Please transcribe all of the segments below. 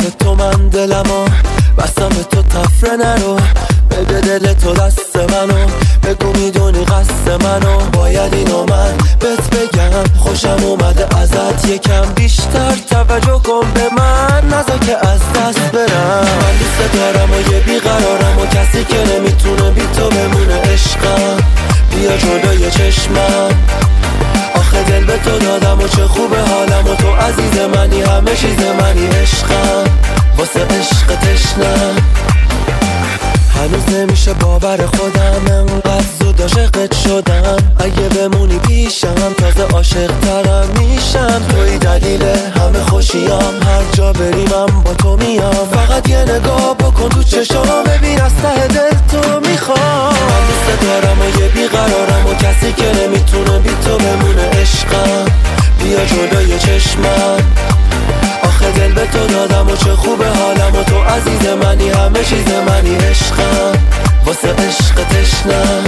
به تو من دلمو بستم به تو تفره نرو بده دل تو دست منو بگو میدونی قصد منو باید اینو من بهت بگم خوشم اومده ازت یکم بیشتر توجه کن به من نذار که از دست برم من دوست دارم و یه بیقرارم و کسی که نمیتونه بی تو بمونه عشقم بیا جلوی چشمم آخه دل به تو دادم و چه خوبه حالم و تو عزیز منی همه چیز منی عشقم واسه عشق تشنم هنوز نمیشه باور خودم انقدر زود عاشقت شدم اگه بمونی پیشم تازه عاشق ترم میشم توی دلیل همه خوشیام هر جا بری من با تو میام فقط یه نگاه بکن تو چشام ببین از ته دل تو میخوام من دوست دارم و یه بیقرارم و کسی که نمیتونه بی تو بمونه عشقم بیا جلوی چشمم آخه دل به تو دادم و چه خوبه حالم و تو عزیز منی همه چیز منی عشقم واسه عشق تشنم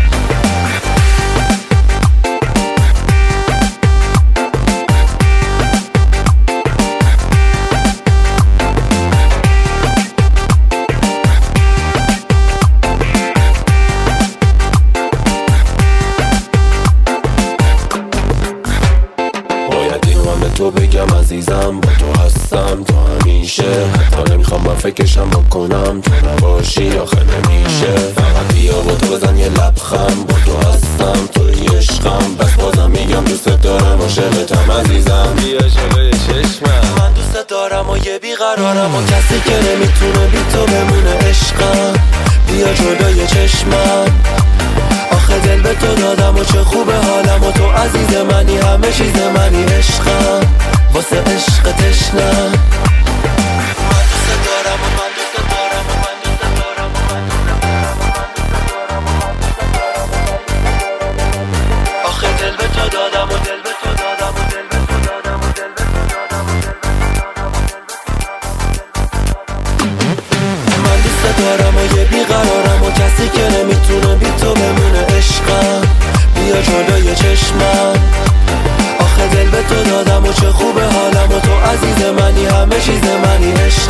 تو بگم عزیزم با تو هستم تا همیشه حتی نمیخوام من فکرشم بکنم تو نباشی آخه نمیشه فقط بیا با تو بزن یه لبخند با تو هستم توی عشقم بس بازم میگم دوست دارم عاشقتم عزیزم بیا جلوی چشمم من دوست دارم و یه بیقرارم و کسی که نمیتونه بی تو بمونه عشقم بیا جلوی چشمم آخه دل به تو دادم و چه خوبه حالم و تو عزیز منی همه چیز منی عشقم واسه عشق تشنم من دوست دارم و من دوست دارم و من دوست دارم و من دوست دارم و من دوست دارم آخه دل به تو دادم و دل به تو دادم و دل به تو دادم و دل به تو دادم و دل به تو دادم من دوست دارم و یه بیقرارم و کسی که نمیتونه بی تو بمونه عشقم بیا جلوی چشمم آخه دل به تو دادم و چه خوبه حالم و تو عزیز منی همه چیز منی عشقم